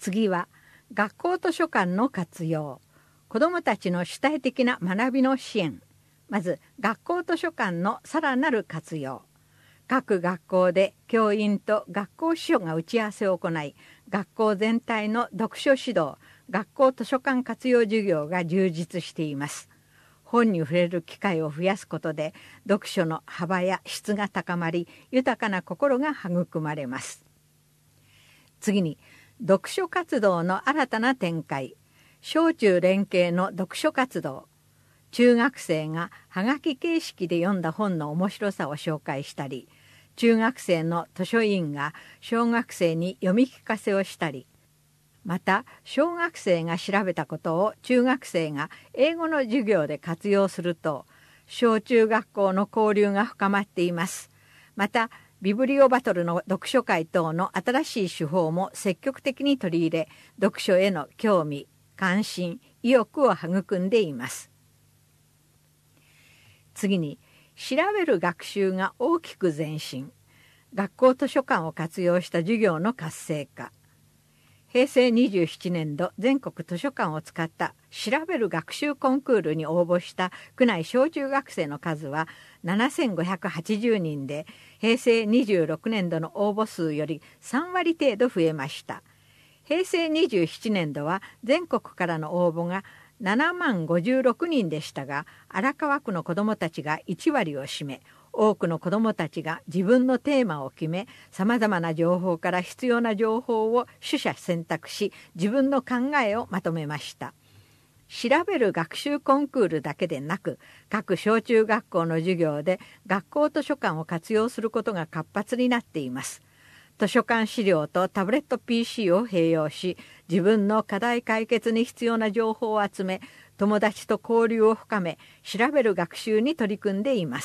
次は学校図書館の活用、子どもたちの主体的な学びの支援。まず学校図書館のさらなる活用。各学校で教員と学校司書が打ち合わせを行い、学校全体の読書指導、学校図書館活用授業が充実しています。本に触れる機会を増やすことで、読書の幅や質が高まり、豊かな心が育まれます。次に、読書活動の新たな展開。小中連携の読書活動。中学生がはがき形式で読んだ本の面白さを紹介したり、中学生の図書委員が小学生に読み聞かせをしたり、また小学生が調べたことを中学生が英語の授業で活用すると、小中学校の交流が深まっています。またビブリオバトルの読書会等の新しい手法も積極的に取り入れ、読書への興味、関心、意欲を育んでいます。次に、調べる学習が大きく前進。学校図書館を活用した授業の活性化。平成27年度全国図書館を使った調べる学習コンクールに応募した区内小中学生の数は7580人で、平成26年度の応募数より3割程度増えました。平成27年度は全国からの応募が7万56人でしたが、荒川区の子どもたちが1割を占め、多くの子どもたちが自分のテーマを決め、さまざまな情報から必要な情報を取捨選択し、自分の考えをまとめました。調べる学習コンクールだけでなく、各小中学校の授業で学校図書館を活用することが活発になっています。図書館資料とタブレット PC を併用し、自分の課題解決に必要な情報を集め、友達と交流を深め、調べる学習に取り組んでいます。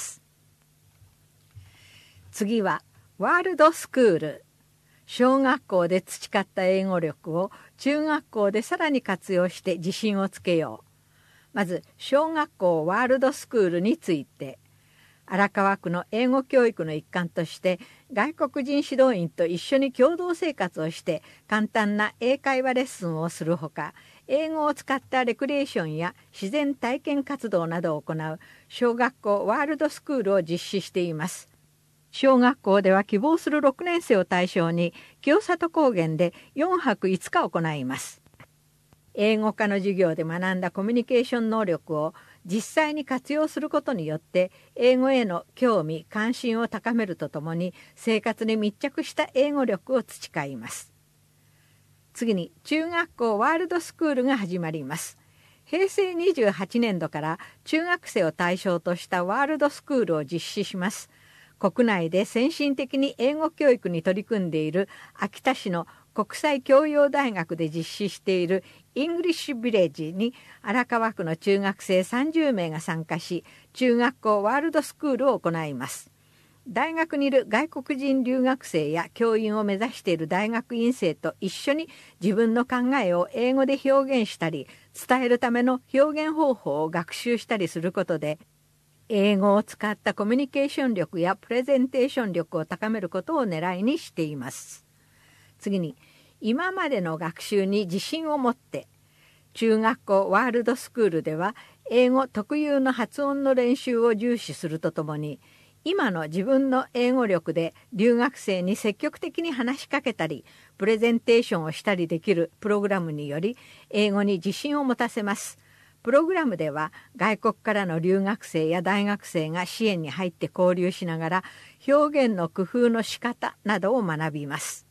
次はワールドスクール。小学校で培った英語力を中学校でさらに活用して自信をつけよう。まず小学校ワールドスクールについて。荒川区の英語教育の一環として、外国人指導員と一緒に共同生活をして簡単な英会話レッスンをするほか、英語を使ったレクリエーションや自然体験活動などを行う小学校ワールドスクールを実施しています。小学校では希望する6年生を対象に清里高原で4泊5日行います。英語科の授業で学んだコミュニケーション能力を実際に活用することによって、英語への興味・関心を高めるとともに、生活に密着した英語力を培います。次に、中学校ワールドスクールが始まります。平成28年度から中学生を対象としたワールドスクールを実施します。国内で先進的に英語教育に取り組んでいる秋田市の国際教養大学で実施しているイングリッシュビレッジに荒川区の中学生30名が参加し、中学校ワールドスクールを行います。大学にいる外国人留学生や教員を目指している大学院生と一緒に自分の考えを英語で表現したり、伝えるための表現方法を学習したりすることで、英語を使ったコミュニケーション力やプレゼンテーション力を高めることを狙いにしています。次に、今までの学習に自信を持って。中学校ワールドスクールでは英語特有の発音の練習を重視するとともに、今の自分の英語力で留学生に積極的に話しかけたり、プレゼンテーションをしたりできるプログラムにより、英語に自信を持たせます。プログラムでは外国からの留学生や大学生が支援に入って交流しながら、表現の工夫の仕方などを学びます。